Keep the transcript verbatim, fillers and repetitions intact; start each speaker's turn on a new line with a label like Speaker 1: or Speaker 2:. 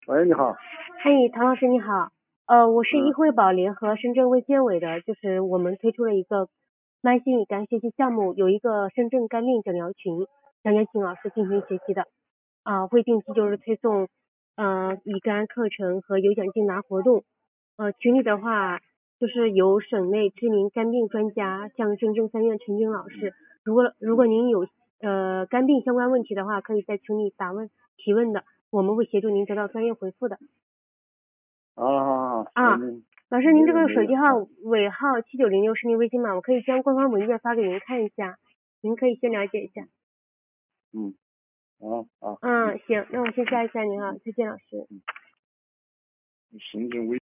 Speaker 1: 喂，你好。
Speaker 2: 嘿，唐老师你好，呃，我是
Speaker 1: 嗯
Speaker 2: 医惠宝联合深圳卫健委的，就是我们推出了一个慢性乙肝学习项目，有一个深圳肝病诊疗群，想邀请老师进行学习的，啊、会定期就是推送呃乙肝课程和有奖竞答活动，呃，群里的话就是由省内知名肝病专家，像深圳三院陈军老师，如果如果您有呃肝病相关问题的话，可以在群里打问提问的，我们会协助您得到专业回复的。
Speaker 1: 啊，好好，
Speaker 2: 啊，
Speaker 1: 嗯，
Speaker 2: 老师，您这个
Speaker 1: 没有没有。
Speaker 2: 手机号尾号七九零六是您微信码，我可以将官方文件发给您看一下，您可以先了解一下。
Speaker 1: 嗯，啊啊，
Speaker 2: 嗯，行，那我先加一下您啊，再见，老师。
Speaker 1: 深圳卫